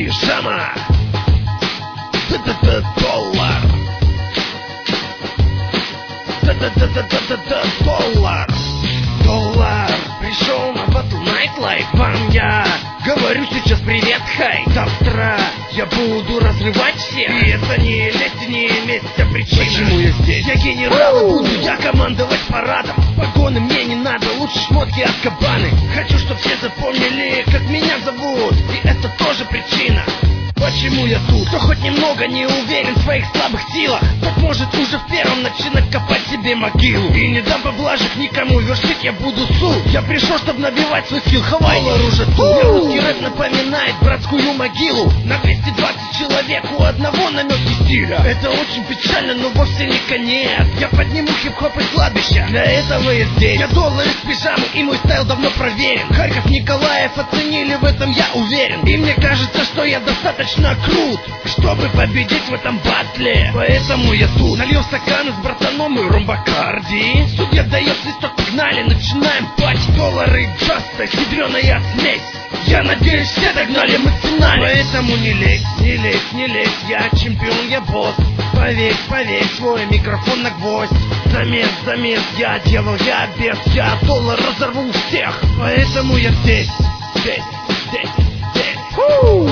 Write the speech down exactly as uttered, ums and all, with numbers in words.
пижама. Да-да-да, доллар. Да-да-да-да-да-да, доллар. Доллар пришел на Battle Night Live. Вам я говорю сейчас привет, хай. Завтра я буду разрывать всех. И это не лесть, не месть, а причина. Почему я здесь? Я генерал, и буду я командовать парадом. Погоны мне не надо, лучше шмотки от кабаны. Хочу, чтоб все запомнили, как меня зовут. И это тоже причина, почему я тут. Кто хоть немного не уверен в своих слабых силах, тот может уже в первом начинать копать себе могилу. И не дам поблажек никому, вершить я буду суд. Я пришел, чтобы набивать свой скилл, хавай уже тут. Мне русский рэп напоминает братскую могилу. На двести двадцать человек, у одного намеки стиля. Это очень печально, но вовсе не конец. Я подниму хип-хоп из кладбища, для этого я здесь. Я доллар из пижамы, и мой стайл давно проверен. Харьков, Николаев оценили, в этом я уверен. И мне кажется, что я достаточно крут, чтобы победить в этом батле. Поэтому я тут. Налью стаканы с братаном и ромбакарди. Судья дает свисток, погнали, начинаем пать. Доллары, джаста, ядреная смесь. Я надеюсь, все догнали, мы в финале. Поэтому не лезь, не лезь, не лезь. Я чемпион, я босс. Повесь, повесь свой микрофон на гвоздь. Замес, замес, я делал, я без. Я доллар разорву всех. Поэтому я здесь, здесь, здесь, здесь. Фу!